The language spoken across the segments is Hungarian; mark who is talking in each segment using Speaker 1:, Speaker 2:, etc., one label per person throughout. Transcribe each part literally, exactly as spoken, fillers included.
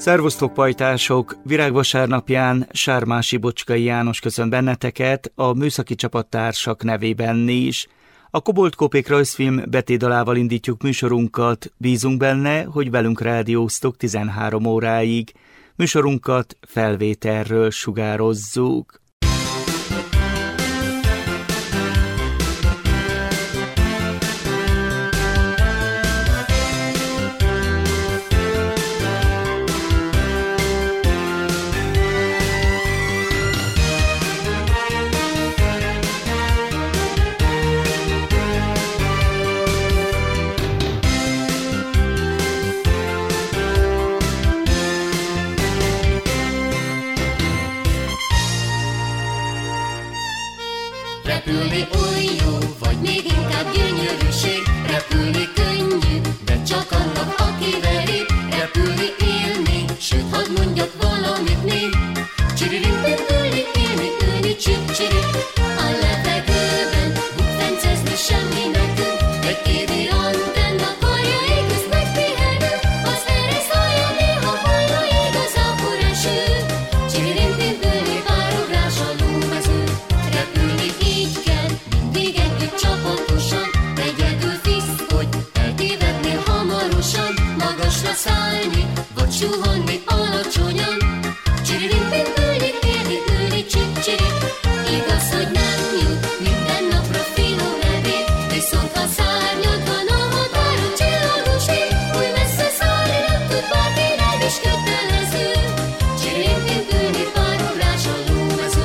Speaker 1: Szervusztok, pajtások! Virágvasárnapján Sármási Bocskai János köszönt benneteket, a műszaki csapattársak nevében is. A Kobolt Kopék rajzfilm betétdalával indítjuk műsorunkat, bízunk benne, hogy velünk rádióztok tizenhárom óráig. Műsorunkat felvételről sugározzuk.
Speaker 2: Repülni oly jó, vagy még inkább gyönyörűség. Repülni könnyű, de csak annak, aki veri. Repülni élni, sőt, hadd mondjak valamit még. Csiririntin ülni, élni, ülni, csip-csiri. A levegőben bukfencezni semmi nekünk. Egy kédi antenna karjai közt megpihenő. Az eresz haja néha hajna igaz, akkor eső. Csiririntin ülni, párugrás a lómező. Repülni így kell, mindig együtt csapatosan. Egyedül fisz, hogy eltévednél hamarosan. Magasra szállni, vagy suhanni alacsonyan. Csiririntin ülni, élni, ülni, csip-csiri. Igaz, hogy nem jut minden napra finom ebéd. Viszont ha szárnyad van a határon csillagos ég, hogy messze szállni nem tud bárki, nem is kötelező. Csiririntin ülni, párugrás a lómező.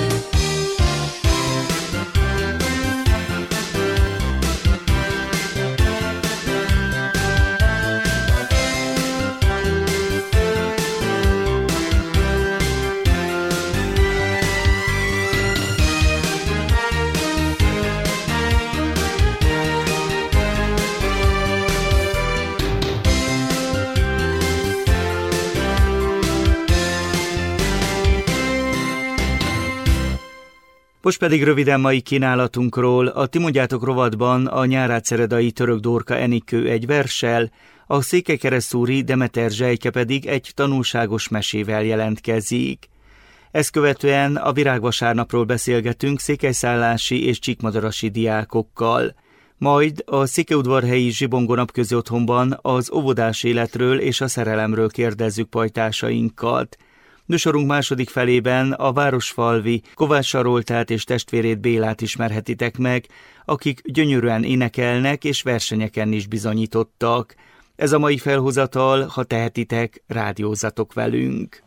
Speaker 1: Most pedig röviden mai kínálatunkról. A Ti mondjátok rovatban a nyárátszeredai Török Dorka Enikő egy verssel, a székelykeresztúri Demeter Zsejke pedig egy tanulságos mesével jelentkezik. Ezt követően a Virágvasárnapról beszélgetünk székelyszállási és csíkmadarasi diákokkal. Majd a Székelyudvarhelyi Zsibongó Napközi Otthonban az óvodás életről és a szerelemről kérdezzük pajtásainkat. Műsorunk második felében a városfalvi Kovács Saroltát és testvérét Bélát ismerhetitek meg, akik gyönyörűen énekelnek és versenyeken is bizonyítottak. Ez a mai felhozatal, ha tehetitek, rádiózzatok velünk.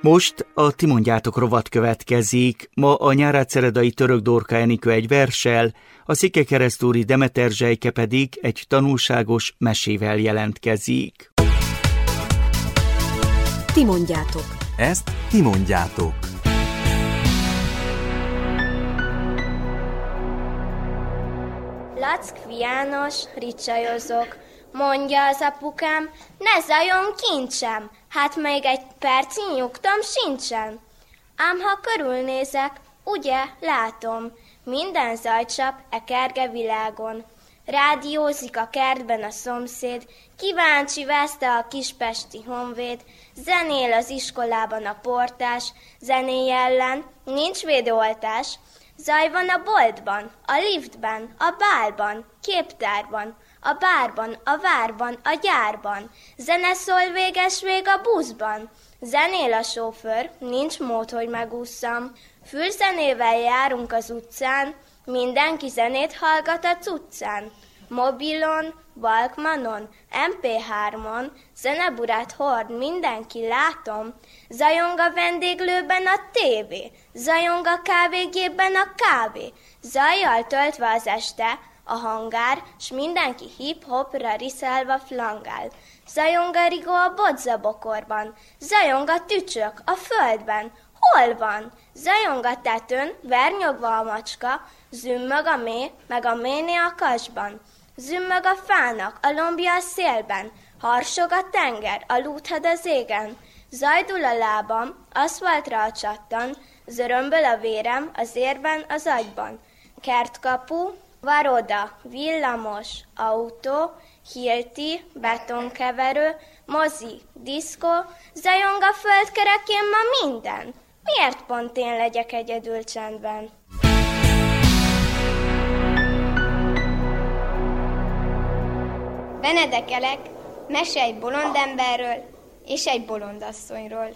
Speaker 1: Most a Ti mondjátok rovat következik. Ma a nyárátszeredai Török Dorka Enikő egy verssel, a székelykeresztúri Demeter Zsejke pedig egy tanulságos mesével jelentkezik.
Speaker 3: Ti mondjátok.
Speaker 4: Ezt ti mondjátok.
Speaker 5: Lackfi János, ricsajozok. Mondja az apukám, ne zajon kincsem, hát még egy percig nyugtom sincsen. Ám ha körülnézek, ugye, látom, minden zajcsap e kerge világon. Rádiózik a kertben a szomszéd, kíváncsi veszte a kispesti honvéd, zenél az iskolában a portás, zenéje ellen nincs védőoltás. Zaj van a boltban, a liftben, a bálban, képtárban, a bárban, a várban, a gyárban. Zene szól véges-vég a buszban. Zenél a sofőr, nincs mód, hogy megússzam. Fülzenével járunk az utcán, mindenki zenét hallgat a cuccán. Mobilon, Walkmanon, em pé hármon, zeneburát hord, mindenki látom. Zajong a vendéglőben a tévé, zajong a kávégépben a kávé. Zajjal töltve az este a hangár, s mindenki hip-hopra riszelva flangál. Zajong a rigó a bodzabokorban, zajong a tücsök a földben. Hol van? Zajong a tetőn, vernyogva a macska, zümmög a méh, meg a méné a kasban. Zümmög a fának, a lombja a szélben, harsog a tenger, a lúthad az égen. Zajdul a lábam, aszfaltra a csattan, zörömböl a vérem az érben, az agyban. Kertkapu, varoda, villamos, autó, hilti, betonkeverő, mozi, diszkó, zajong a földkerekén ma minden. Miért pont én legyek egyedül csendben?
Speaker 6: Benedekelek, mese egy bolondemberről és egy bolondasszonyról.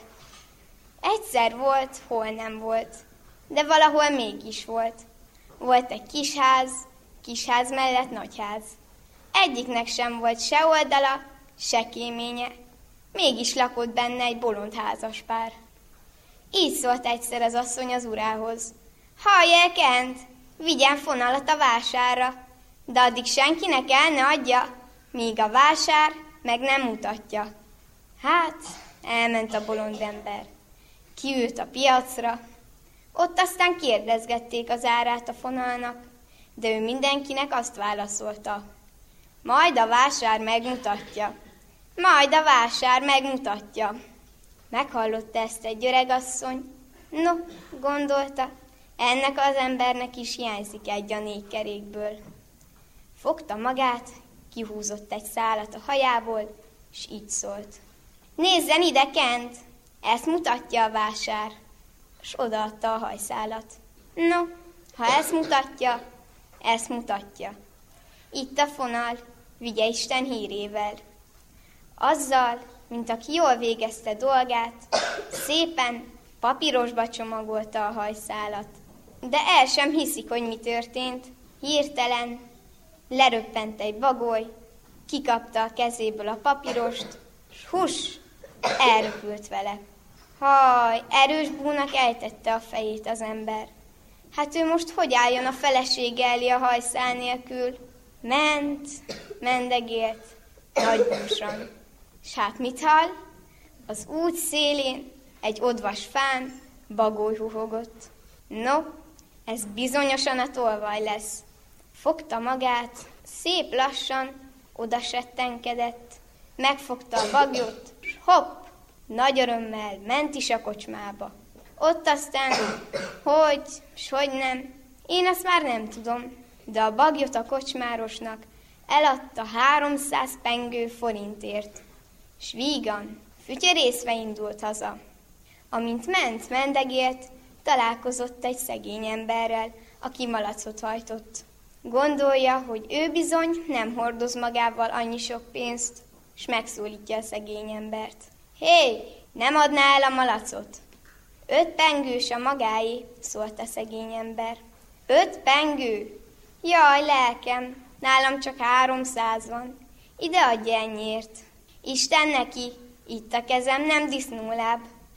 Speaker 6: Egyszer volt, hol nem volt, de valahol mégis volt. Volt egy kisház, kisház mellett nagyház. Egyiknek sem volt se oldala, se kéménye, mégis lakott benne egy bolond házaspár. Így szólt egyszer az asszony az urához. Halljál kent, vigyen fonalat a vásárra, de addig senkinek el ne adja, míg a vásár meg nem mutatja. Hát, elment a bolond ember. Kiült a piacra, ott aztán kérdezgették az árát a fonalnak, de ő mindenkinek azt válaszolta. Majd a vásár megmutatja, majd a vásár megmutatja. Meghallotta ezt egy öregasszony. No, gondolta, ennek az embernek is hiányzik egy a négy kerékből. Fogta magát, kihúzott egy szálat a hajából, és így szólt. Nézzen ide kent, ezt mutatja a vásár. És odaadta a hajszálat. No, ha ezt mutatja, ezt mutatja. Itt a fonal, vigye Isten hírével. Azzal, mint aki jól végezte dolgát, szépen papírosba csomagolta a hajszálat. De el sem hiszik, hogy mi történt. Hirtelen leröppent egy bagoly, kikapta a kezéből a papírost, s hus, elröpült vele. Haj, erős búnak ejtette a fejét az ember. Hát ő most hogy álljon a felesége elé a hajszál nélkül? Ment, mendegélt, nagy búsan. S hát mit hall? Az út szélén, egy odvas fán, bagoly huhogott. No, ez bizonyosan a tolvaj lesz. Fogta magát, szép lassan oda settenkedett, megfogta a bagyot, s hopp, nagy örömmel ment is a kocsmába. Ott aztán, hogy, s hogy nem, én azt már nem tudom, de a bagyot a kocsmárosnak eladta háromszáz pengő forintért, s vígan, fütyörészve indult haza. Amint ment, mendegélt, találkozott egy szegény emberrel, aki malacot hajtott. Gondolja, hogy ő bizony nem hordoz magával annyi sok pénzt, s megszólítja a szegény embert. Hé, nem adná el a malacot? Öt pengős a magáé, szólt a szegény ember. Öt pengő? Jaj, lelkem, nálam csak háromszáz van. Ide adja ennyiért. Isten neki, itt a kezem nem disznóláb,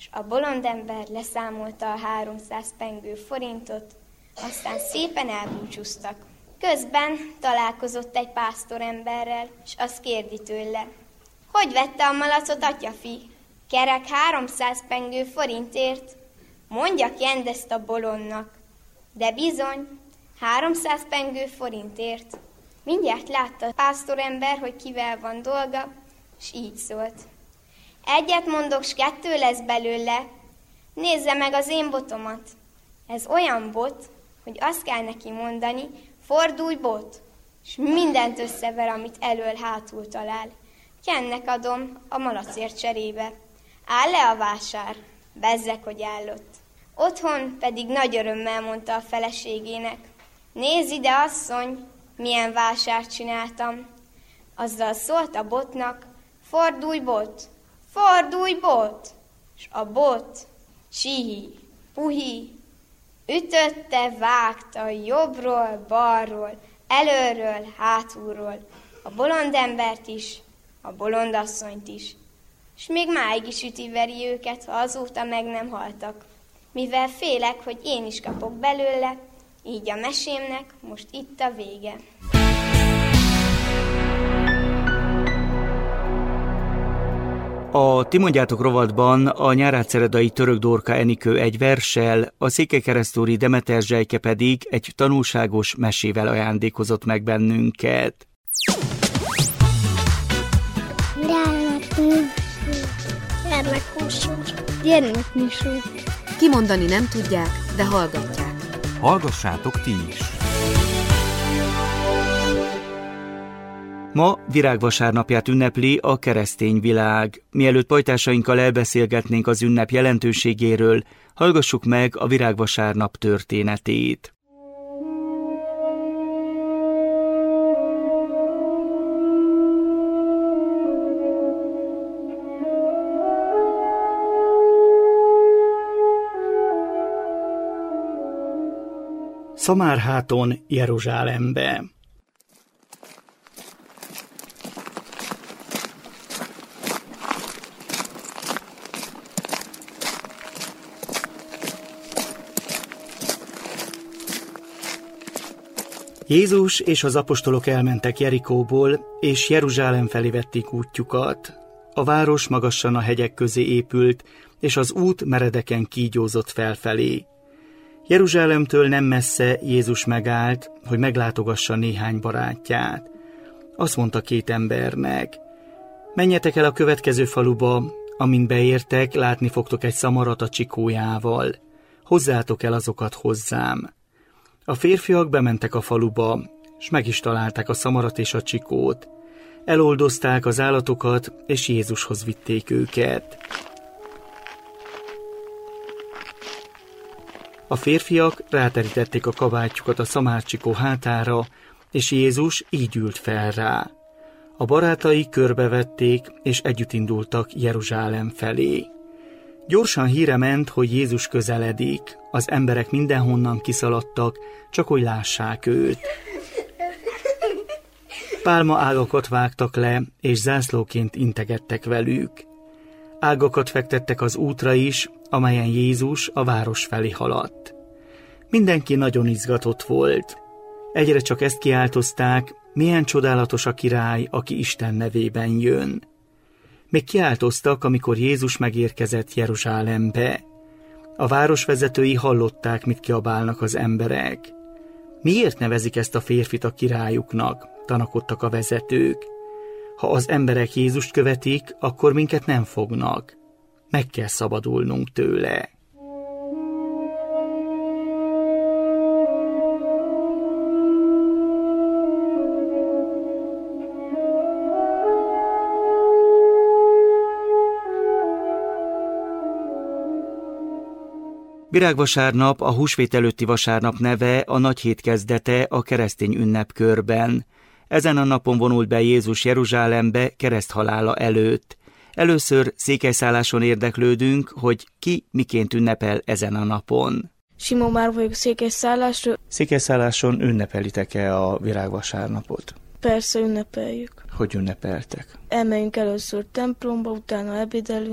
Speaker 6: és a bolondember leszámolta a háromszáz pengő forintot, aztán szépen elbúcsúztak. Közben találkozott egy pásztoremberrel, és azt kérdi tőle: hogy vette a malacot, atyafi? Kerek háromszáz pengő forintért? Mondja ki ezt a bolondnak. De bizony, háromszáz pengő forintért. Mindjárt látta a pásztorember, hogy kivel van dolga, és így szólt: egyet mondok, s kettő lesz belőle. Nézze meg az én botomat. Ez olyan bot, hogy azt kell neki mondani: fordulj bot, és mindent összever, amit elől-hátul talál. Kennek adom a malacért cserébe. Áll le a vásár? Bezzeg, hogy állott. Otthon pedig nagy örömmel mondta a feleségének: nézz ide, asszony, milyen vásárt csináltam. Azzal szólt a botnak: fordulj bot, fordulj bot, és a bot csihi, puhi, ütötte, vágta jobbról, balról, előről, hátulról, a bolondembert is, a bolondasszonyt is. És még máig is üti-veri őket, ha azóta meg nem haltak. Mivel félek, hogy én is kapok belőle, így a mesémnek most itt a vége.
Speaker 1: A Ti mondjátok rovatban a nyárátszeredai Török Dorka Enikő egy verssel, a székelykeresztúri Demeter Zsejke pedig egy tanulságos mesével ajándékozott meg bennünket.
Speaker 3: Gyermekműsor. Gyermekműsor.
Speaker 7: Kimondani nem tudják, de hallgatják.
Speaker 4: Hallgassátok ti is!
Speaker 1: Ma virágvasárnapját ünnepli a keresztény világ. Mielőtt pajtásainkkal elbeszélgetnénk az ünnep jelentőségéről, hallgassuk meg a virágvasárnap történetét. Szamárháton, Jeruzsálembe. Jézus és az apostolok elmentek Jerikóból, és Jeruzsálem felé vették útjukat. A város magasan a hegyek közé épült, és az út meredeken kígyózott felfelé. Jeruzsálemtől nem messze Jézus megállt, hogy meglátogassa néhány barátját. Azt mondta két embernek: menjetek el a következő faluba, amint beértek, látni fogtok egy szamarat a csikójával. Hozzátok el azokat hozzám. A férfiak bementek a faluba, s meg is találták a szamarat és a csikót. Eloldozták az állatokat, és Jézushoz vitték őket. A férfiak ráterítették a kabátjukat a szamárcsikó hátára, és Jézus így ült fel rá. A barátai körbevették, és együtt indultak Jeruzsálem felé. Gyorsan híre ment, hogy Jézus közeledik. Az emberek mindenhonnan kiszaladtak, csak hogy lássák őt. Pálma ágakat vágtak le, és zászlóként integettek velük. Ágakat fektettek az útra is, amelyen Jézus a város felé haladt. Mindenki nagyon izgatott volt. Egyre csak ezt kiáltozták: milyen csodálatos a király, aki Isten nevében jön. Még kiáltoztak, amikor Jézus megérkezett Jeruzsálembe. A városvezetői hallották, mit kiabálnak az emberek. Miért nevezik ezt a férfit a királyuknak? Tanakodtak a vezetők. Ha az emberek Jézust követik, akkor minket nem fognak. Meg kell szabadulnunk tőle. Virágvasárnap, a húsvét előtti vasárnap neve, a nagy hét kezdete a keresztény ünnepkörben. Ezen a napon vonult be Jézus Jeruzsálembe kereszthalála előtt. Először székelyszálláson érdeklődünk, hogy ki miként ünnepel ezen a napon.
Speaker 3: Simon már vagyok székelyszállásról.
Speaker 1: Székelyszálláson ünnepelitek-e a virágvasárnapot?
Speaker 3: Persze ünnepeljük.
Speaker 1: Hogy ünnepeltek?
Speaker 3: Elmegyünk először templomba, utána ebédelünk,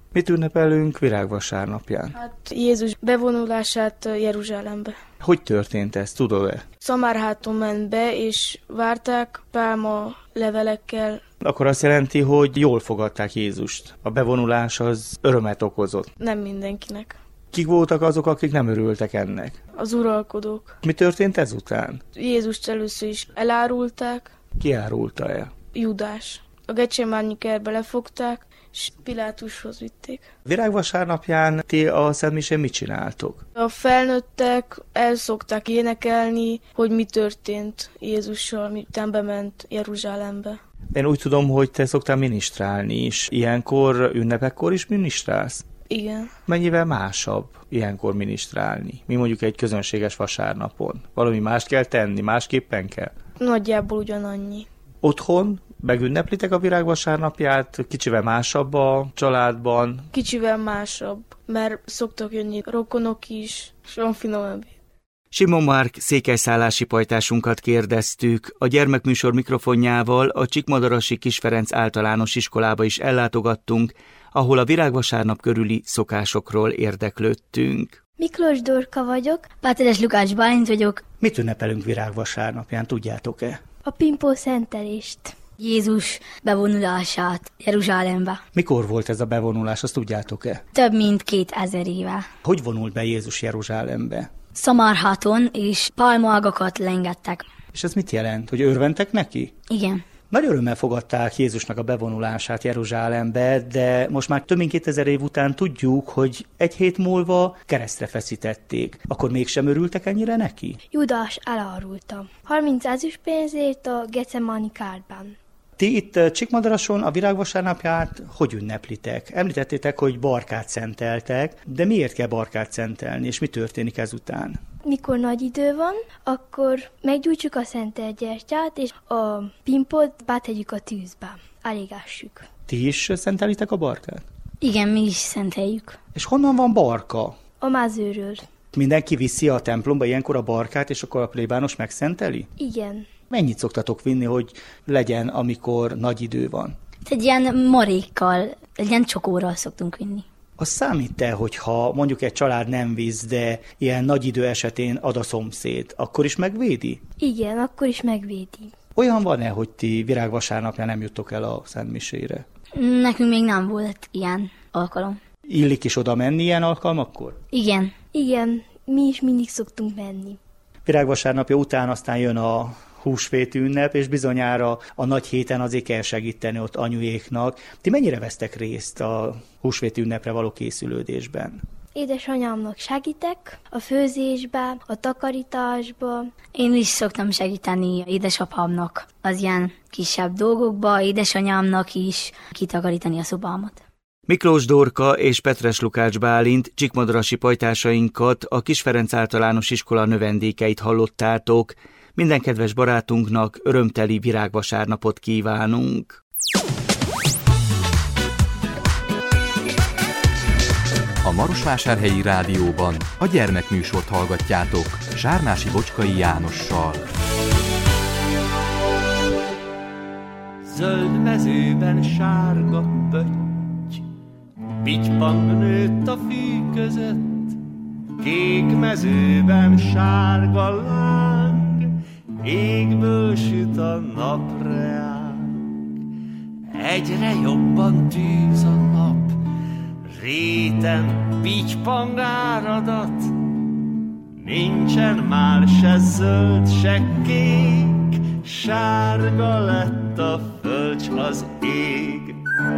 Speaker 1: Mit ünnepelünk virágvasárnapján?
Speaker 3: Hát Jézus bevonulását Jeruzsálembe.
Speaker 1: Hogy történt ez, tudod-e?
Speaker 3: Szamárháton ment be, és várták pálma levelekkel.
Speaker 1: Akkor azt jelenti, hogy jól fogadták Jézust. A bevonulás az örömet okozott.
Speaker 3: Nem mindenkinek.
Speaker 1: Kik voltak azok, akik nem örültek ennek?
Speaker 3: Az uralkodók.
Speaker 1: Mi történt ezután?
Speaker 3: Jézust először is elárulták.
Speaker 1: Ki árulta el?
Speaker 3: Judás. A Gecsemáni kertbe lefogták, és Pilátushoz vitték.
Speaker 1: Virágvasárnapján ti a szentmisén mit csináltok?
Speaker 3: A felnőttek el szokták énekelni, hogy mi történt Jézussal, miután bement Jeruzsálembe.
Speaker 1: Én úgy tudom, hogy te szoktál minisztrálni is. Ilyenkor, ünnepekkor is minisztrálsz?
Speaker 3: Igen.
Speaker 1: Mennyivel másabb ilyenkor minisztrálni? Mi mondjuk egy közönséges vasárnapon. Valami mást kell tenni, másképpen kell?
Speaker 3: Nagyjából ugyanannyi.
Speaker 1: Otthon megünneplitek a virágvasárnapját? Kicsivel másabb a családban?
Speaker 3: Kicsivel másabb, mert szoktak jönni rokonok is, és van finom ebéd.
Speaker 1: Simon Márk székelyszállási pajtásunkat kérdeztük. A gyermekműsor mikrofonjával a Csíkmadarasi Kis Ferenc általános iskolába is ellátogattunk, ahol a virágvasárnap körüli szokásokról érdeklődtünk.
Speaker 8: Miklós Dorka vagyok. Páteres Lukács Bálint vagyok.
Speaker 1: Mit ünnepelünk virágvasárnapján, tudjátok-e?
Speaker 8: A pimpó szentelést. Jézus bevonulását Jeruzsálembe.
Speaker 1: Mikor volt ez a bevonulás, azt tudjátok-e?
Speaker 8: Több mint kétezer éve.
Speaker 1: Hogy vonult be Jézus Jeruzsálembe?
Speaker 8: Szamárháton és pálmaágakat lengettek.
Speaker 1: És ez mit jelent, hogy örventek neki?
Speaker 8: Igen.
Speaker 1: Nagy örömmel fogadták Jézusnak a bevonulását Jeruzsálembe, de most már több mint kétezer év után tudjuk, hogy egy hét múlva keresztre feszítették. Akkor mégsem örültek ennyire neki?
Speaker 8: Judás elárulta. harminc ezüstpénzért a Gecsemáni kertben.
Speaker 1: Ti itt Csíkmadarason a virágvasárnapját hogy ünneplitek? Említettétek, hogy barkát szenteltek, de miért kell barkát szentelni, és mi történik ezután?
Speaker 8: Mikor nagy idő van, akkor meggyújtjuk a szentelt gyertyát, és a pimpot bátegyük a tűzbe. Elégássuk.
Speaker 1: Ti is szentelitek a barkát?
Speaker 8: Igen, mi is szenteljük.
Speaker 1: És honnan van barka?
Speaker 8: A mezőről.
Speaker 1: Mindenki viszi a templomba ilyenkor a barkát, és akkor a plébános megszenteli?
Speaker 8: Igen.
Speaker 1: Mennyit szoktatok vinni, hogy legyen, amikor nagy idő van?
Speaker 8: Egy ilyen marékkal, egy ilyen csokóral szoktunk vinni.
Speaker 1: Az számít-e, hogyha mondjuk egy család nem visz, de ilyen nagy idő esetén ad a szomszéd, akkor is megvédi?
Speaker 8: Igen, akkor is megvédi.
Speaker 1: Olyan van-e, hogy ti virágvasárnapján nem juttok el a szentmisére?
Speaker 8: Nekünk még nem volt ilyen alkalom.
Speaker 1: Illik is oda menni ilyen alkalmakkor?
Speaker 8: Igen.
Speaker 3: Igen, mi is mindig szoktunk menni.
Speaker 1: Virágvasárnapja után aztán jön a húsvét ünnep, és bizonyára a nagy héten azért kell segíteni ott anyujéknak. Ti mennyire vesztek részt a húsvét ünnepre való készülődésben?
Speaker 8: Édesanyámnak segítek a főzésbe, a takarításba. Én is szoktam segíteni édesapámnak az ilyen kisebb dolgokba, édesanyámnak is kitakarítani a szobámat.
Speaker 1: Miklós Dorka és Petres Lukács Bálint csíkmadarasi pajtásainkat, a Kis Ferenc általános iskola növendékeit hallottátok. Minden kedves barátunknak örömteli virágvasárnapot kívánunk!
Speaker 4: A Marosvásárhelyi Rádióban a gyermekműsort hallgatjátok Zsármási Bocskai Jánossal.
Speaker 9: Zöld mezőben sárga pötty, pitypang nőtt a fű között, kék mezőben sárga láng, égből süt a napreák. Egyre jobban tűz a nap, réten pitypang áradat, nincsen már se zöld, se kék, sárga lett a föld, s az ég.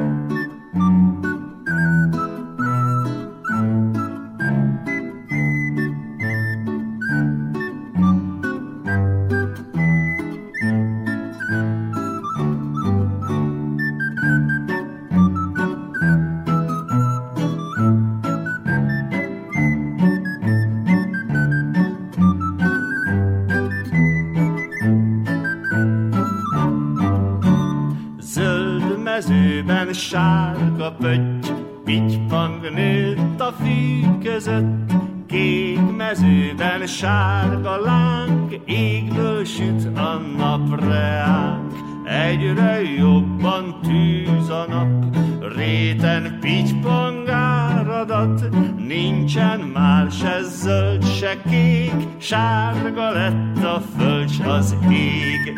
Speaker 9: Sárga pötty, pitypang nőtt a fű között, kék mezőben sárga láng, égből süt a napreák. egyre jobban tűz a nap, réten pitypang áradat, nincsen már se zöld, se kék, sárga lett a föld, s az ég.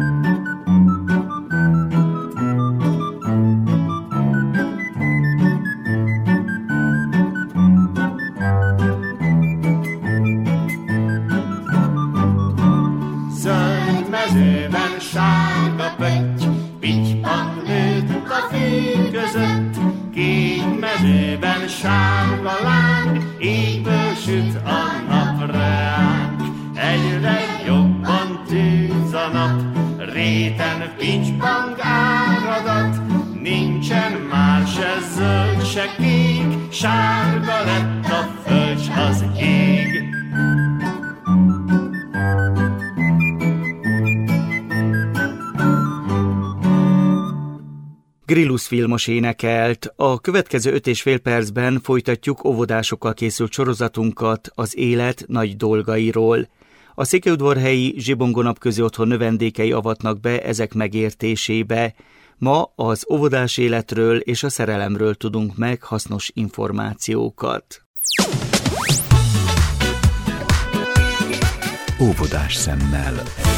Speaker 9: Zöld mezőben sárga pötty, pitypang nőtt a fű között, kék mezőben sárga láng, égből süt a nap ránk. Egyre jobban tűz a nap, réten pitypang áradat, nincsen már se zöld, se kék, sárga lett a föld, s az ég.
Speaker 1: Grillus Vilmos énekelt. A következő öt és fél percben folytatjuk óvodásokkal készült sorozatunkat az élet nagy dolgairól. A székelyudvarhelyi Zsibongó Napközi Otthon növendékei avatnak be ezek megértésébe. Ma az óvodás életről és a szerelemről tudunk meg hasznos információkat.
Speaker 4: Óvodás szemmel.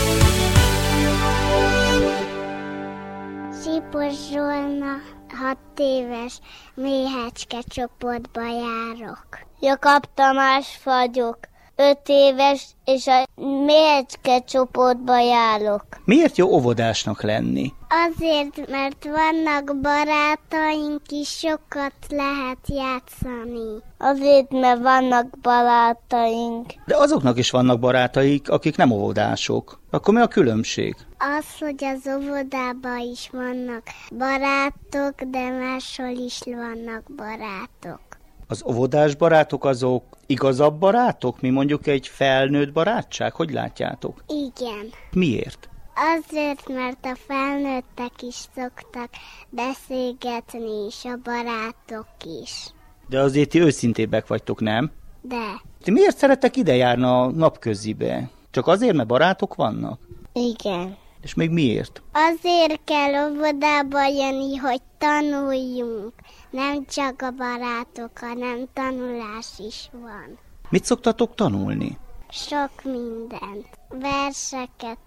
Speaker 10: Sipos Zsolna, hat éves, méhecske csoportba járok. Jakab Tamás vagyok, öt éves, és a méhecske csoportba járok.
Speaker 1: Miért jó óvodásnak lenni?
Speaker 10: Azért, mert vannak barátaink is, sokat lehet játszani. Azért, mert vannak barátaink.
Speaker 1: De azoknak is vannak barátaik, akik nem óvodások. Akkor mi a különbség?
Speaker 10: Az, hogy az óvodában is vannak barátok, de máshol is vannak barátok.
Speaker 1: Az óvodás barátok azok igazabb barátok, mi mondjuk egy felnőtt barátság? Hogy látjátok?
Speaker 10: Igen.
Speaker 1: Miért?
Speaker 10: Azért, mert a felnőttek is szoktak beszélgetni, és a barátok is.
Speaker 1: De azért ti őszintébbek vagytok, nem?
Speaker 10: De.
Speaker 1: Ti miért szerettek ide járni a napközibe? Csak azért, mert barátok vannak?
Speaker 10: Igen.
Speaker 1: És még miért?
Speaker 10: Azért kell óvodába jönni, hogy tanuljunk. Nem csak a barátok, hanem tanulás is van.
Speaker 1: Mit szoktatok tanulni?
Speaker 10: Sok mindent. Verseket,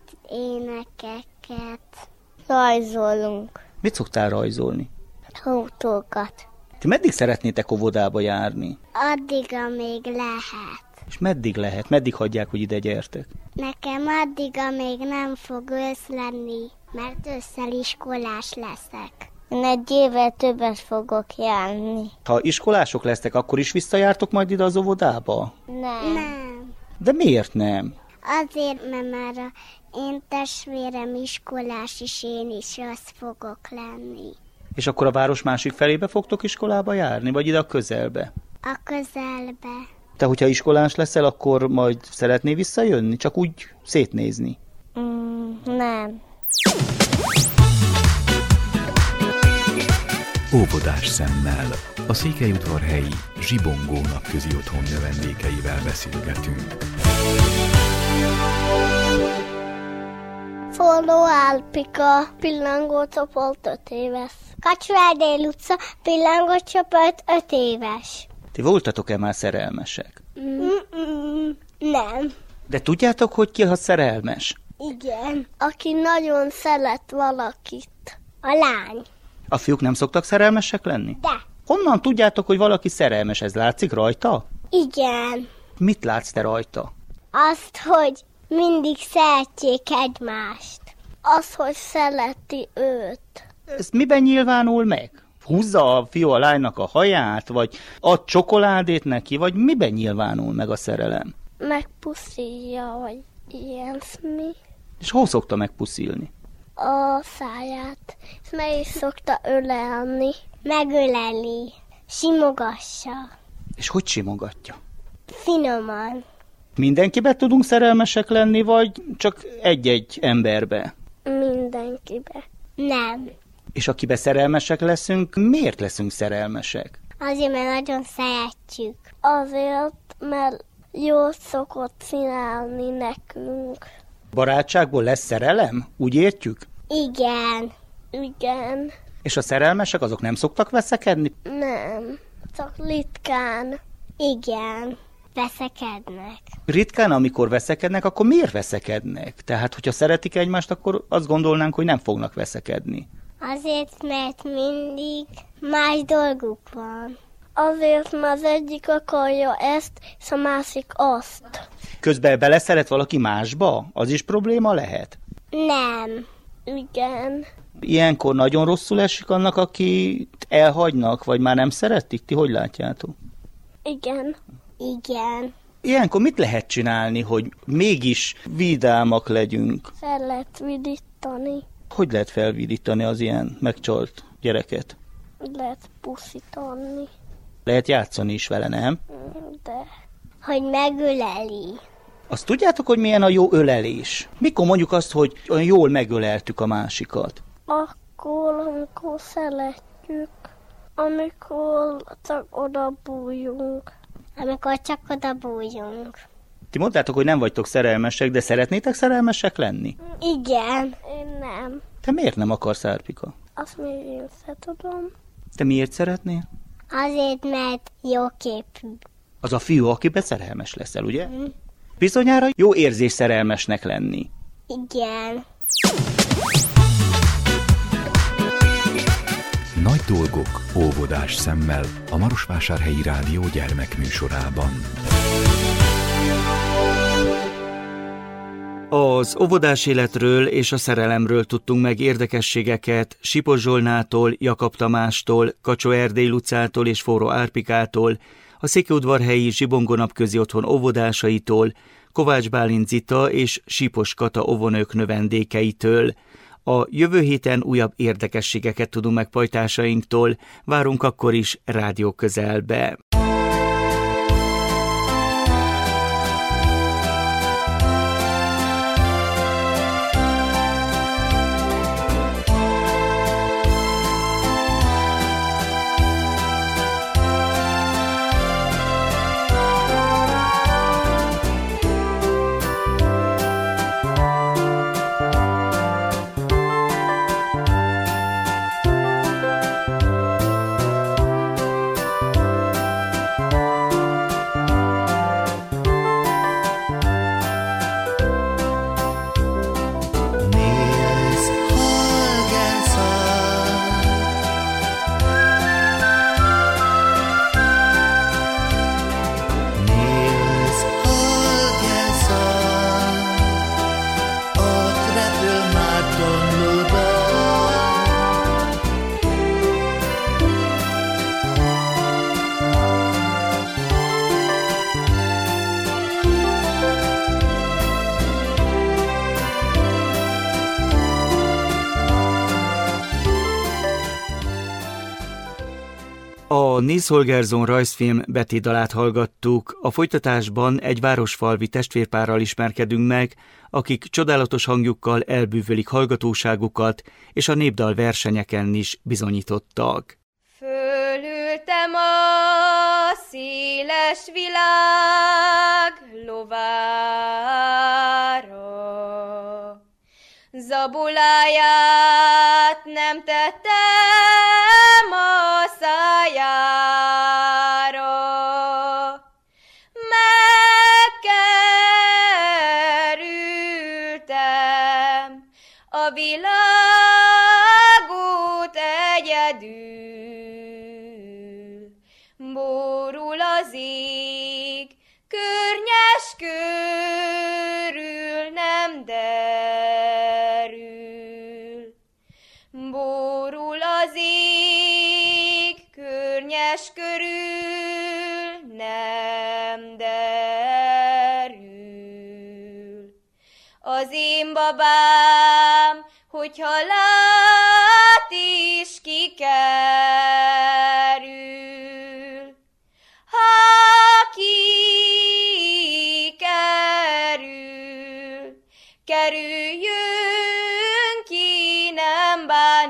Speaker 10: énekeket. Rajzolunk.
Speaker 1: Mit szoktál rajzolni?
Speaker 10: Autókat.
Speaker 1: Ti meddig szeretnétek óvodába járni?
Speaker 10: Addig, amíg lehet.
Speaker 1: És meddig lehet? Meddig hagyják, hogy ide gyertek?
Speaker 10: Nekem addig, amíg nem fog ősz lenni, mert ősszel iskolás leszek. Én egy évvel többet fogok járni.
Speaker 1: Ha iskolások lesztek, akkor is visszajártok majd ide az óvodába?
Speaker 10: Nem. Nem.
Speaker 1: De miért nem?
Speaker 10: Azért, mert már a én testvérem iskolás, és én is az fogok lenni.
Speaker 1: És akkor a város másik felébe fogtok iskolába járni, vagy ide a közelbe?
Speaker 10: A közelbe.
Speaker 1: Te, hogyha iskolás leszel, akkor majd szeretnél visszajönni? Csak úgy szétnézni?
Speaker 10: Mm, nem.
Speaker 4: Óvodás szemmel. A székelyudvarhelyi Zsibongó Napközi Otthon növendékeivel beszélgetünk.
Speaker 10: Forró Álpika, pillangócsoport öt éves. Kacsverdél utca, pillangócsoport öt éves.
Speaker 1: Ti voltatok-e már szerelmesek?
Speaker 10: Mm-mm, nem.
Speaker 1: De tudjátok, hogy ki a szerelmes?
Speaker 10: Igen. Aki nagyon szeret valakit. A lány.
Speaker 1: A fiúk nem szoktak szerelmesek lenni?
Speaker 10: De.
Speaker 1: Honnan tudjátok, hogy valaki szerelmes? Ez látszik rajta?
Speaker 10: Igen.
Speaker 1: Mit látsz te rajta?
Speaker 10: Azt, hogy mindig szeretjék egymást. Az, hogy szereti őt.
Speaker 1: Ez miben nyilvánul meg? Húzza a fiú a lánynak a haját, vagy ad csokoládét neki, vagy miben nyilvánul meg a szerelem?
Speaker 10: Megpuszilja, vagy ilyesmi.
Speaker 1: És hol szokta megpuszilni?
Speaker 10: A száját. És meg is szokta ölelni. Megöleli. Simogassa.
Speaker 1: És hogy simogatja?
Speaker 10: Finoman.
Speaker 1: Mindenkibe tudunk szerelmesek lenni, vagy csak egy-egy emberbe?
Speaker 10: Mindenkibe. Nem.
Speaker 1: És akibe szerelmesek leszünk, miért leszünk szerelmesek?
Speaker 10: Azért, mert nagyon szeretjük. Azért, mert jól szokott csinálni nekünk.
Speaker 1: Barátságból lesz szerelem? Úgy értjük?
Speaker 10: Igen.
Speaker 3: Igen.
Speaker 1: És a szerelmesek azok nem szoktak veszekedni?
Speaker 3: Nem. Csak ritkán.
Speaker 10: Igen. Veszekednek.
Speaker 1: Ritkán, amikor veszekednek, akkor miért veszekednek? Tehát, hogyha szeretik egymást, akkor azt gondolnánk, hogy nem fognak veszekedni.
Speaker 10: Azért, mert mindig más dolguk van.
Speaker 3: Azért, mert az egyik akarja ezt, és a másik azt.
Speaker 1: Közben beleszeret valaki másba? Az is probléma lehet?
Speaker 10: Nem.
Speaker 3: Igen.
Speaker 1: Ilyenkor nagyon rosszul esik annak, akit elhagynak, vagy már nem szeretik? Ti hogy látjátok?
Speaker 3: Igen.
Speaker 10: Igen.
Speaker 1: Ilyenkor mit lehet csinálni, hogy mégis vidámak legyünk?
Speaker 3: Fel lehet vidítani.
Speaker 1: Hogy lehet felvidítani az ilyen megcsalt gyereket?
Speaker 3: Lehet puszítani.
Speaker 1: Lehet játszani is vele, nem?
Speaker 3: De...
Speaker 10: Hogy megöleli.
Speaker 1: Azt tudjátok, hogy milyen a jó ölelés? Mikor mondjuk azt, hogy olyan jól megöleltük a másikat?
Speaker 3: Akkor, amikor szeretjük. Amikor csak oda bújjunk.
Speaker 10: Amikor csak oda bújjunk.
Speaker 1: Ti mondtátok, hogy nem vagytok szerelmesek, de szeretnétek szerelmesek lenni?
Speaker 10: Igen.
Speaker 3: Én nem.
Speaker 1: Te miért nem akarsz, Árpika?
Speaker 3: Azt még én se tudom.
Speaker 1: Te miért szeretnél?
Speaker 10: Azért, mert jó képű.
Speaker 1: Az a fiú, akiben szerelmes leszel, ugye? Mm. Bizonyára jó érzés szerelmesnek lenni.
Speaker 10: Igen.
Speaker 4: Nagy dolgok óvodás szemmel a Marosvásárhelyi Rádió gyermekműsorában.
Speaker 1: Az óvodás életről és a szerelemről tudtunk meg érdekességeket Sipos Zsolnától, Jakab Tamástól, Kacsó Erdély Lucától és Forró Árpikától, a Székelyudvarhelyi Zsibongó Napközi Otthon óvodásaitól, Kovács Bálint Zita és Sipos Kata óvonők növendékeitől. A jövő héten újabb érdekességeket tudunk meg pajtásainktól, várunk akkor is rádió közelbe. A Nils Holgersson rajzfilm Betty dalát hallgattuk, a folytatásban egy városfalvi testvérpárral ismerkedünk meg, akik csodálatos hangjukkal elbűvölik hallgatóságukat, és a népdal versenyeken is bizonyítottak.
Speaker 5: Fölültem a széles világ lovára, zabuláját nem tettem a szájára, megkerültem a világot egyedül, borul az ég, környes körül nem derül, borul az ég, környes körül nem derül. Az én babám, hogyha lát is kikerül, ha kikerül, kerüljünk ki, nem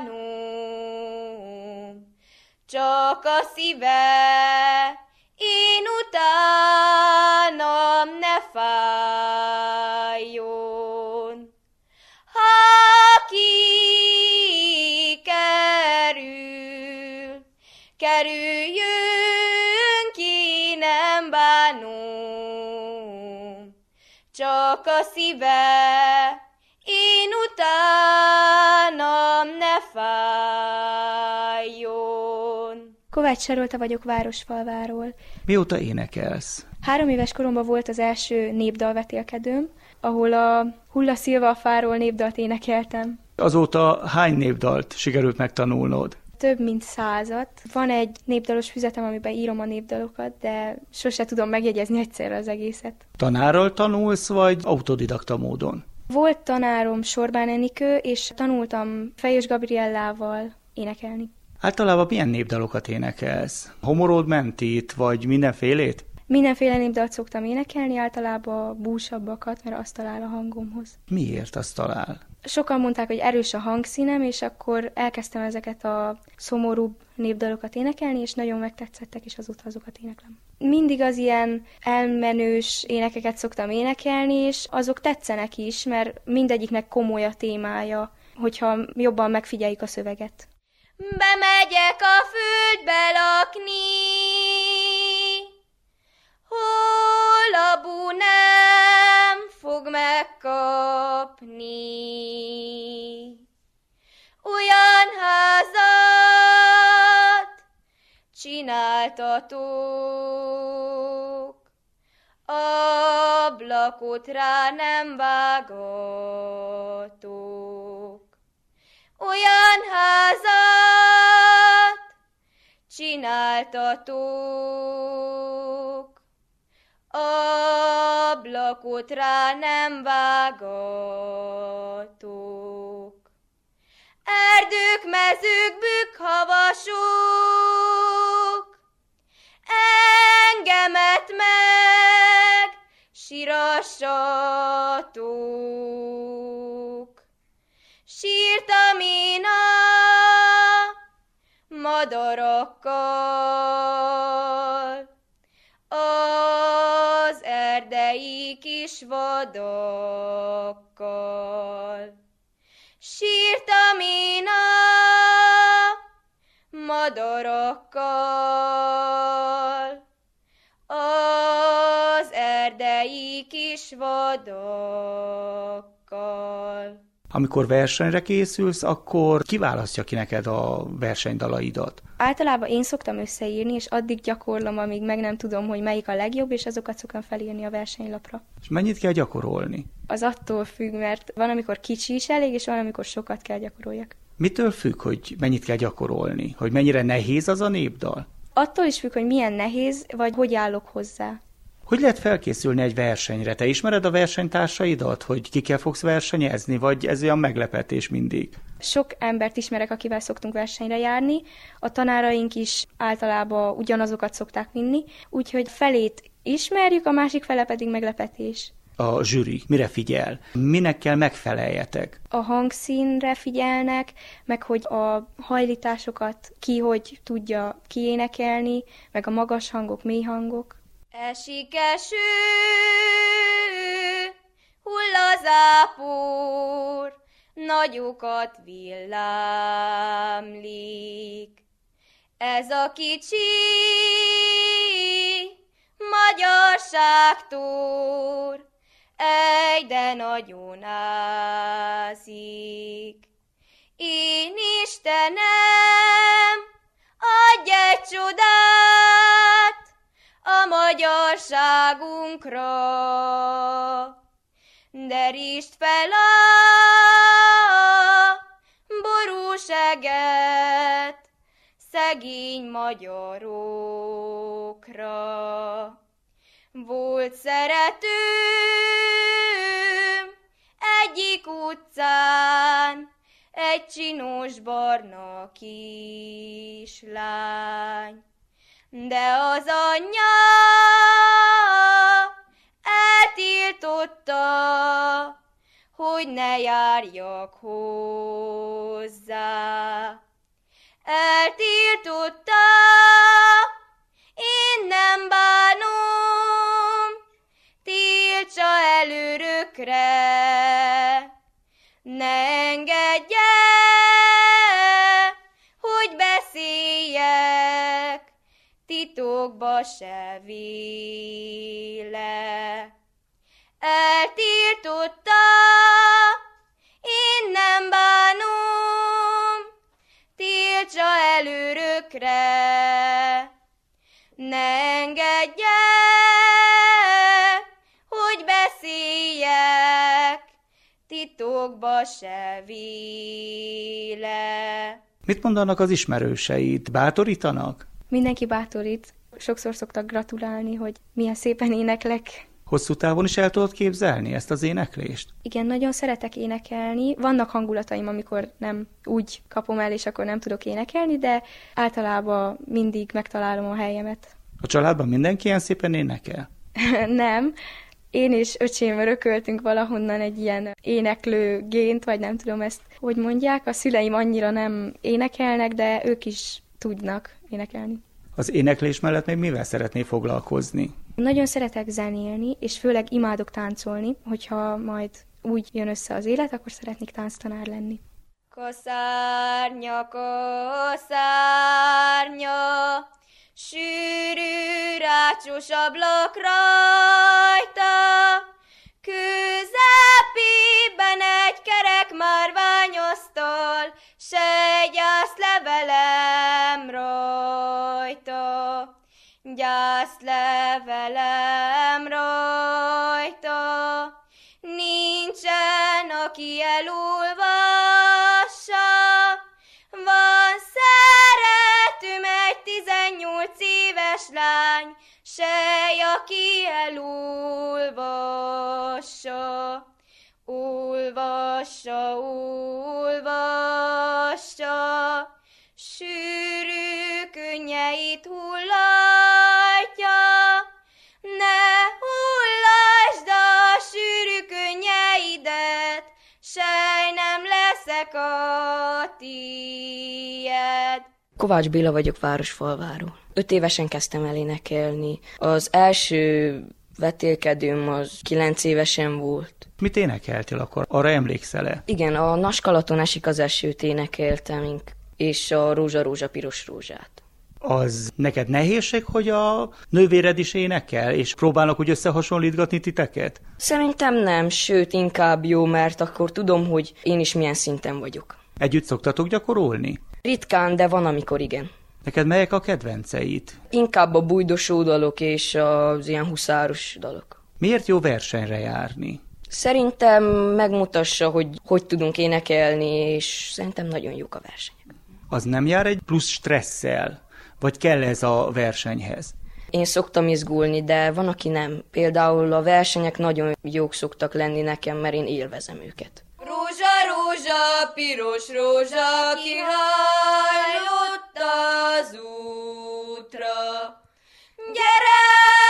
Speaker 5: bánom, csak a szíve, én utánam ne fájjon. Ha ki
Speaker 6: csak a szíve, én utánam ne fájjon.
Speaker 11: Kovács Sarolta vagyok Városfalváról.
Speaker 1: Mióta énekelsz?
Speaker 11: Három éves koromban volt az első népdalvetélkedőm, ahol a Hulla Szilva a fáról népdalt énekeltem.
Speaker 1: Azóta hány népdalt sikerült megtanulnod?
Speaker 11: Több mint százat. Van egy népdalos füzetem, amiben írom a népdalokat, de sose tudom megjegyezni egyszerre az egészet.
Speaker 1: Tanárral tanulsz, vagy autodidakta módon?
Speaker 11: Volt tanárom Sorbán Enikő, és tanultam Fejős Gabriellával énekelni.
Speaker 1: Általában milyen népdalokat énekelsz? Homorod mentit, vagy mindenfélét?
Speaker 11: Mindenféle népdalt szoktam énekelni, általában búsabbakat, mert azt talál a hangomhoz.
Speaker 1: Miért azt talál?
Speaker 11: Sokan mondták, hogy erős a hangszínem, és akkor elkezdtem ezeket a szomorúbb népdalokat énekelni, és nagyon megtetszettek, és azóta azokat éneklem. Mindig az ilyen elmenős énekeket szoktam énekelni, és azok tetszenek is, mert mindegyiknek komoly a témája, hogyha jobban megfigyeljük a szöveget.
Speaker 6: Bemegyek a földbe lakni, hol a bú nem fog megkapni. Olyan házat csináltatok, ablakot rá nem vágatok. Olyan házat csináltatok, ablakot rá nem vágatok. Erdők, mezők, bükkhavasok, engemet meg sirassatok. Sírtam én a madarakkal, az erdei kis vadakkal. Sírtam én a madarakkal, az erdei kis vadakkal.
Speaker 1: Amikor versenyre készülsz, akkor kiválasztja ki neked a versenydalaidat?
Speaker 11: Általában én szoktam összeírni, és addig gyakorlom, amíg meg nem tudom, hogy melyik a legjobb, és azokat szoktam felírni a versenylapra.
Speaker 1: És mennyit kell gyakorolni?
Speaker 11: Az attól függ, mert van, amikor kicsi is elég, és van, amikor sokat kell gyakoroljak.
Speaker 1: Mitől függ, hogy mennyit kell gyakorolni? Hogy mennyire nehéz az a népdal?
Speaker 11: Attól is függ, hogy milyen nehéz, vagy hogy állok hozzá.
Speaker 1: Hogy lehet felkészülni egy versenyre? Te ismered a versenytársaidat, hogy kikkel fogsz versenyezni, vagy ez olyan meglepetés mindig?
Speaker 11: Sok embert ismerek, akivel szoktunk versenyre járni, a tanáraink is általában ugyanazokat szokták vinni, úgyhogy felét ismerjük, a másik fele pedig meglepetés.
Speaker 1: A zsűri mire figyel? Minek kell megfeleljetek?
Speaker 11: A hangszínre figyelnek, meg hogy a hajlításokat ki hogy tudja kiénekelni, meg a magas hangok, mély hangok.
Speaker 6: Esik eső, hull a zápor, nagyokat villámlik. Ez a kicsi magyarságtor, egyde nagyon ázik. Én Istenem, adj egy csodát a magyarságunkra, derítsd fel a borúseget szegény magyarokra. Volt szeretőm egyik utcán, egy csinos barna kislány, de az anyja eltiltotta, hogy ne járjak hozzá. Eltiltotta, én nem bánom, tiltsa el örökre, ne engedje, hogy beszéljek, titokba se véle. eltiltotta, én nem bánom, tiltsa el örökre, ne engedje, hogy beszéljek, titokba se véle.
Speaker 1: Mit mondanak az ismerőseid? Bátorítanak?
Speaker 11: Mindenki bátorít. Sokszor szoktak gratulálni, hogy milyen szépen éneklek.
Speaker 1: Hosszú távon is el tudod képzelni ezt az éneklést?
Speaker 11: Igen, nagyon szeretek énekelni. Vannak hangulataim, amikor nem úgy kapom el, és akkor nem tudok énekelni, de általában mindig megtalálom a helyemet.
Speaker 1: A családban mindenki ilyen szépen énekel?
Speaker 11: Nem. Én és öcsém örököltünk valahonnan egy ilyen éneklő gént, vagy nem tudom ezt, hogy mondják. A szüleim annyira nem énekelnek, de ők is tudnak énekelni.
Speaker 1: Az éneklés mellett még mivel szeretnél foglalkozni?
Speaker 11: Nagyon szeretek zenélni, és főleg imádok táncolni, hogyha majd úgy jön össze az élet, akkor szeretnék tánctanár lenni.
Speaker 6: Koszárnya, koszárnya, sűrű rácsos ablak rajta, közepében egy kerek márványasztal, s egy gyászlevelem rajta, gyászlevelem rajta, nincsen, aki elolvassa, van szeretőm egy tizennyolc éves lány, sej, aki elolvassa, olvassa, olvassa, sűrű könnyeit hullatja, ne hullasd a sűrű könnyeidet, sej, nem leszek a tied.
Speaker 12: Kovács Béla vagyok Városfalváról. Öt évesen kezdtem el énekelni. Az első vetélkedőm az kilenc évesen volt.
Speaker 1: Mit énekeltél akkor? Arra emlékszel-e?
Speaker 12: Igen, a Naskalaton esik az esőt énekeltem, és a Rózsa, rózsa, piros rózsát.
Speaker 1: Az neked nehézség, hogy a nővéred is énekel, és próbálnak úgy összehasonlítgatni titeket?
Speaker 12: Szerintem nem, sőt inkább jó, mert akkor tudom, hogy én is milyen szinten vagyok.
Speaker 1: Együtt szoktatok gyakorolni?
Speaker 12: Ritkán, de van, amikor igen.
Speaker 1: Neked melyek a kedvenceid?
Speaker 12: Inkább a bújdosó dalok és az ilyen huszáros dalok.
Speaker 1: Miért jó versenyre járni?
Speaker 12: Szerintem megmutassa, hogy hogy tudunk énekelni, és szerintem nagyon jók a versenyek.
Speaker 1: Az nem jár egy plusz stresszel? Vagy kell ez a versenyhez?
Speaker 12: Én szoktam izgulni, de van, aki nem. Például a versenyek nagyon jók szoktak lenni nekem, mert én élvezem őket.
Speaker 6: Rózsa, rózsa, piros rózsa, kihajlott az útra. Gyere,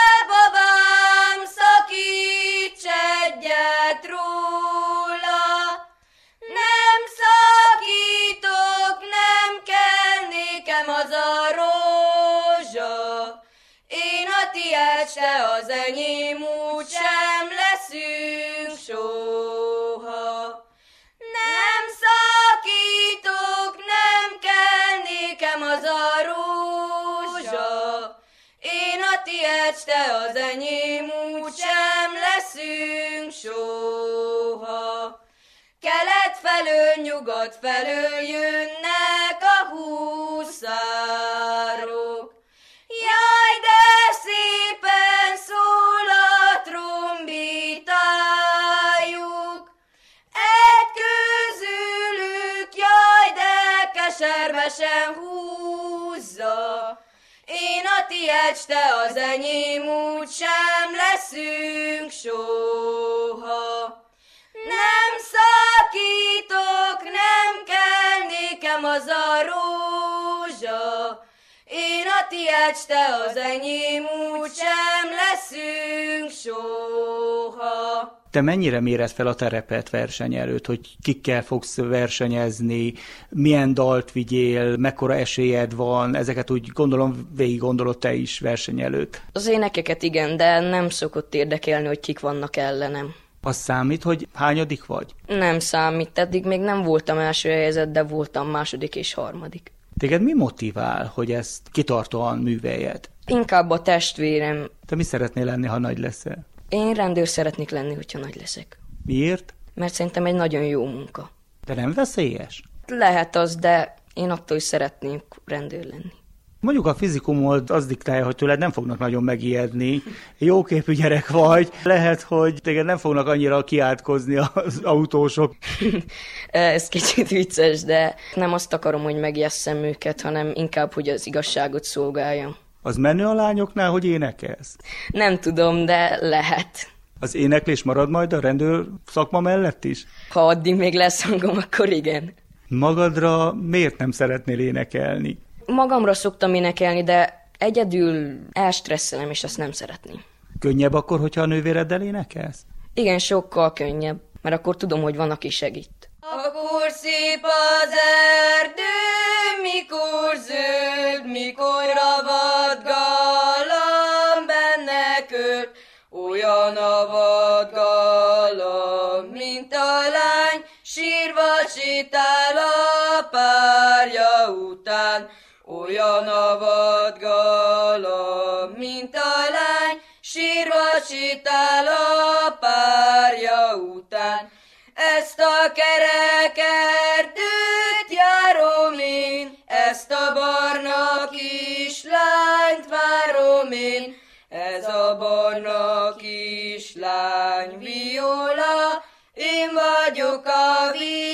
Speaker 6: babám, szakíts egyet róla. Nem szakítok, nem kell nékem az a rózsa. Én a tiéd, se az enyém, úgy sem leszünk soha. Nem szakítok, nem kell nékem az a rózsa. Én a tiéd, te az enyém, úgy sem leszünk soha. Kelet felől, nyugat felől jönnek a huszárok. Jaj, de szépen szól a trombitájuk. Egy közülük, jaj, de keservesen húzza. Én a tiéd, te az enyém, úgy sem leszünk soha. Nem szakítok, nem kell nékem az a rózsa. Én a tiéd, te az enyém, úgy sem leszünk soha.
Speaker 1: Te mennyire méred fel a terepet verseny előtt, hogy kikkel fogsz versenyezni, milyen dalt vigyél, mekkora esélyed van, ezeket úgy gondolom végig gondolod te is verseny előtt.
Speaker 12: Az énekeket igen, de nem szokott érdekelni, hogy kik vannak ellenem.
Speaker 1: Az számít, hogy hányadik vagy?
Speaker 12: Nem számít, eddig még nem voltam első helyezett, de voltam második és harmadik.
Speaker 1: Téged mi motivál, hogy ezt kitartóan műveljed?
Speaker 12: Inkább a testvérem.
Speaker 1: Te mi szeretnél lenni, ha nagy leszel?
Speaker 12: Én rendőr szeretnék lenni, hogyha nagy leszek.
Speaker 1: Miért?
Speaker 12: Mert szerintem egy nagyon jó munka.
Speaker 1: De nem veszélyes?
Speaker 12: Lehet az, de én attól is szeretnék rendőr lenni.
Speaker 1: Mondjuk a fizikumod az diktálja, hogy tőled nem fognak nagyon megijedni. Jóképű gyerek vagy. Lehet, hogy téged nem fognak annyira kiátkozni az autósok.
Speaker 12: Ez kicsit vicces, de nem azt akarom, hogy megijesszem őket, hanem inkább, hogy az igazságot szolgáljam.
Speaker 1: Az menő a lányoknál, hogy énekelsz?
Speaker 12: Nem tudom, de lehet.
Speaker 1: Az éneklés marad majd a rendőr szakma mellett is?
Speaker 12: Ha addig még lesz hangom, akkor igen.
Speaker 1: Magadra miért nem szeretnél énekelni?
Speaker 12: Magamra szoktam énekelni, de egyedül elstresszelem, és azt nem szeretném.
Speaker 1: Könnyebb akkor, hogyha a nővéreddel énekelsz?
Speaker 12: Igen, sokkal könnyebb, mert akkor tudom, hogy van, aki segít.
Speaker 13: Akkor szép az erdő, mikor zöld, mikor a vadgalom benne költ, olyan a vadgalom, mint a lány, sírva sétál a párja után. Olyan a vadgalom, mint a lány, sírva sétál a párja után. Ezt a kerek erdőt járom én, ezt a barna kislányt várom én. Ez a barna kislány viola, én vagyok a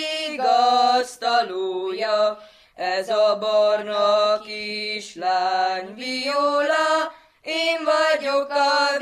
Speaker 13: vigasztalója. Ez a barna kislány viola, én vagyok a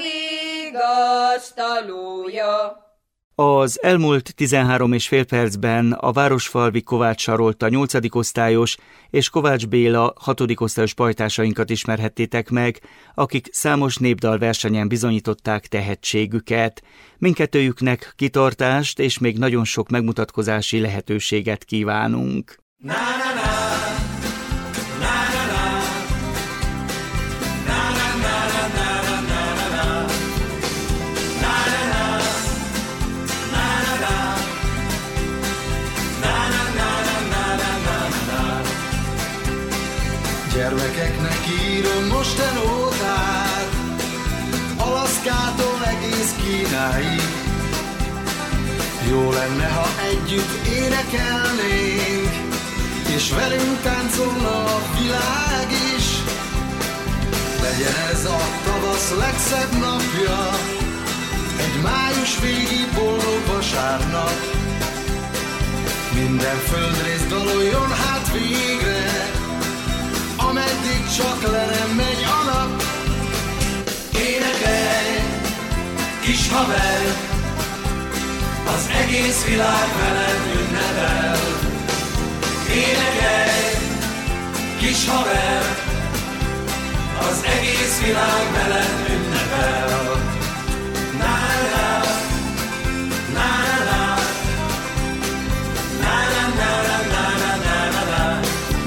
Speaker 13: vigasztalója.
Speaker 1: Az elmúlt tizenhárom és fél percben a városfalvi Kovács Sarolta nyolcadik osztályos és Kovács Béla hatodik osztályos pajtásainkat ismerhettétek meg, akik számos népdalversenyen bizonyították tehetségüket. Mindkettőjüknek kitartást és még nagyon sok megmutatkozási lehetőséget kívánunk. Na, na, na.
Speaker 14: Gyermekeknek írom mosten ótát, Alaszkától egész Kínáig. Jó lenne, ha együtt énekelnénk, és velünk táncolna a világ is. Legyen ez a tavasz legszebb napja, egy május végi boldog vasárnap. Minden földrész daloljon hát végre, ameddig csak le nem megy a nap. Énekelj, kis haver, az egész világ veled ünnepel. Énekelj, kis haver, az egész világ veled ünnepel. Na na na na na na na na na na na na.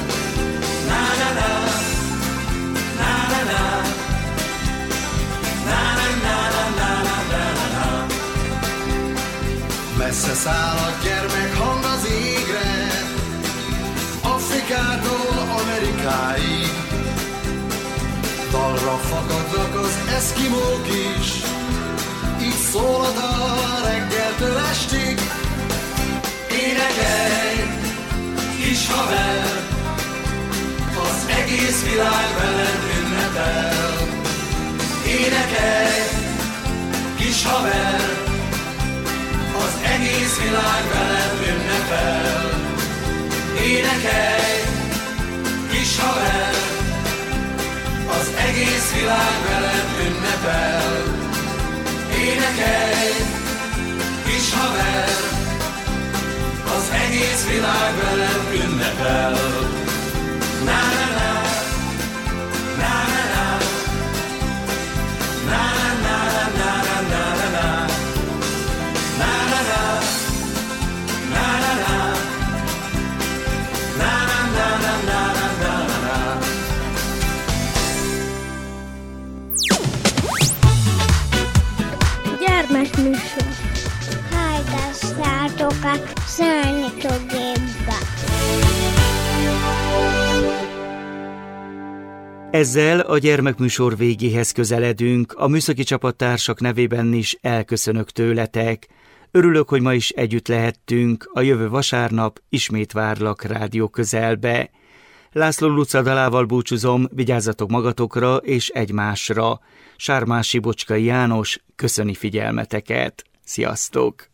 Speaker 14: Messze száll a gyermek hang az égre, Afrikától Amerikáig. Dalra fakadnak az eszkimók is, így szól a dal reggeltől estig. Énekelj, kis haver, az egész világ veled ünnepel. Énekelj, kis haver, az egész világ veled ünnepel. Énekelj, kis haver, az egész világ veled ünnepel. Énekelj, kis haver, az egész világ veled ünnepel. Na na na, na na na, na na na na na na na.
Speaker 10: Gyermekműsor. Hallgassátok a Számítógépbe.
Speaker 1: Ezzel a gyermekműsor végéhez közeledünk, a műszaki csapattársak nevében is elköszönök tőletek. Örülök, hogy ma is együtt lehettünk, a jövő vasárnap ismét várlak rádió közelbe. László Luca dalával búcsúzom, vigyázzatok magatokra és egymásra. Sármási Bocskai János köszöni figyelmeteket. Sziasztok!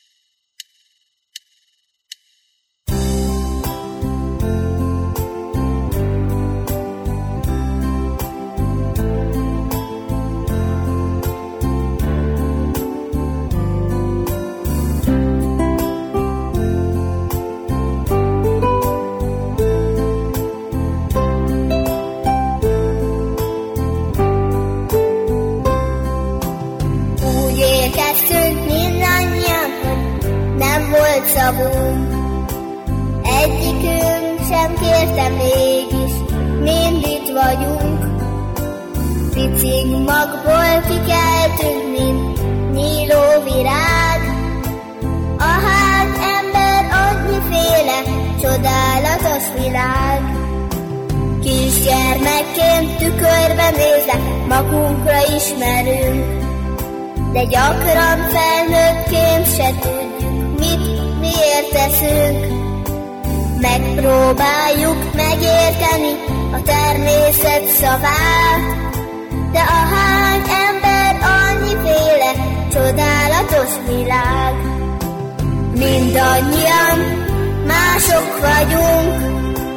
Speaker 10: Szavunk. Egyikünk sem kérte, mégis mind itt vagyunk. Picik magból kikeltünk, mint nyíló virág. A hány ember annyiféle csodálatos világ. Kisgyermekként tükörben nézve magunkra ismerünk, de gyakran felnőttként se tudjuk, mit miért teszünk. Megpróbáljuk megérteni a természet szavát, de a hány ember annyiféle csodálatos világ. Mindannyian mások vagyunk,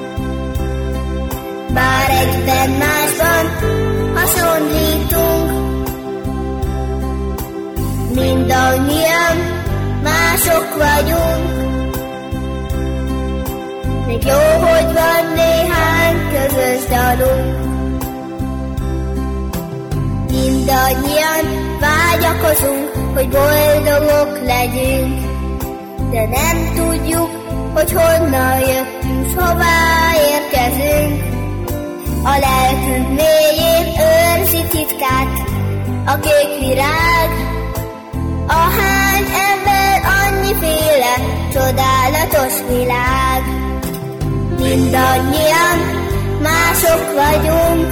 Speaker 10: bár egyben másban hasonlítunk. Mindannyian mások vagyunk, még jó, hogy van néhány közös dalunk. Mindannyian vágyakozunk, hogy boldogok legyünk, de nem tudjuk, hogy honnan jöttünk, s hová érkezünk. A lelkünk mélyén őrzi titkát a kék virág. A hány ember annyiféle csodálatos világ. Mindannyian mások vagyunk,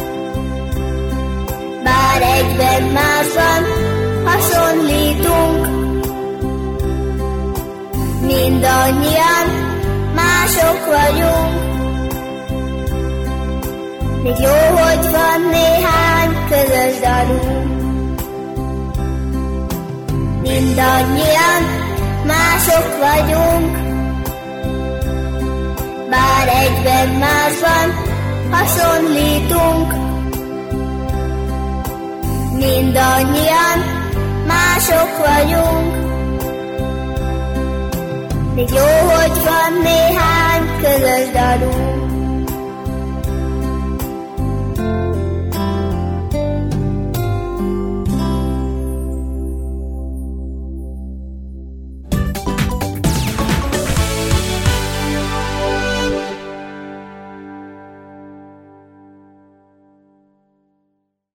Speaker 10: bár egyben másban hasonlítunk. Mindannyian mások vagyunk, még jó, hogy van néhány közös dalunk. Mindannyian mások vagyunk, bár egyben másban hasonlítunk. Mindannyian mások vagyunk, még jó, hogy van néhány közös dalunk.